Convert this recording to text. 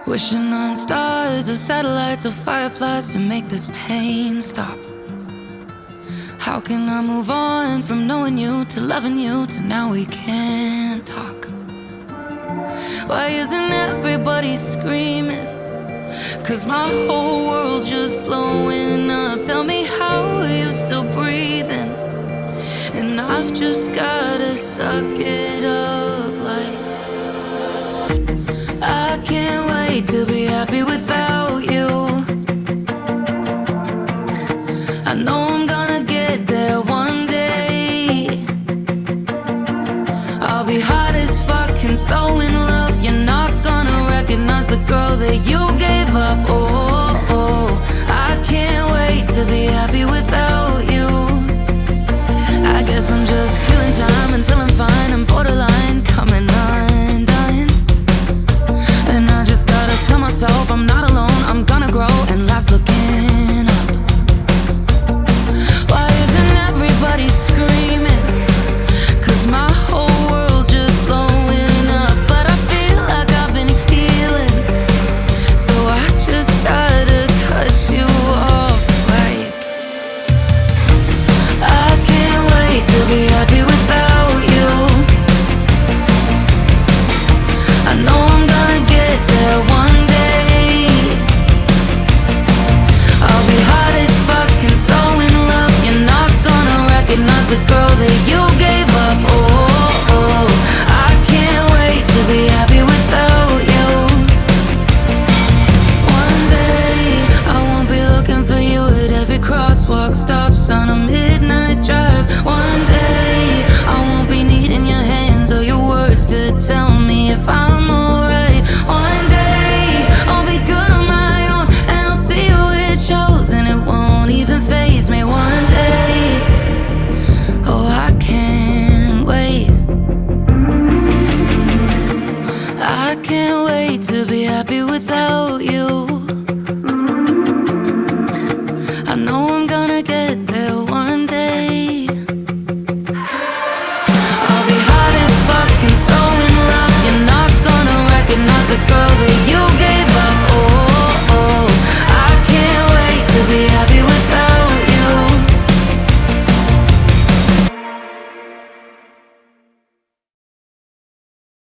Wishing on stars or satellites or fireflies to make this pain stop. How can I move on from knowing you to loving you to now we can't talk? Why isn't everybody screaming? 'Cause my whole world's just blowing up. Tell me how you still breathing, and I've just gotta suck it up. Like, I can't wait to be happy without you. I know I'm gonna get there one day. I'll be hot as fuck and so in love. You're not gonna recognize the girl that you gave up. Oh, oh, I can't wait to be happy without you. I guess I'm just killing time until I'm fine. I'm borderline coming undone, and I just gotta tell myself I'm not alone. I'm gonna grow and life's looking up. Why isn't everybody screaming? 'Cause my whole world's just blowing up. But I feel like I've been healing, so I just gotta cut you off. Like, I can't wait to be happy without you. I know I'm gonna get there one day. I'll be hot as fuck and so in love. You're not gonna recognize the girl that you gave up. Oh, oh, I can't wait to be happy without you. One day I won't be looking for you at every crosswalk, stop sign, or midnight drive. One day I won't be needing your hands or your words to tell me if I'm alright. One day I'll be good on my own, and I'll see you it shows, and it won't even faze me. One day, oh, I can't wait. I can't wait to be happy without you. I know I'm gonna get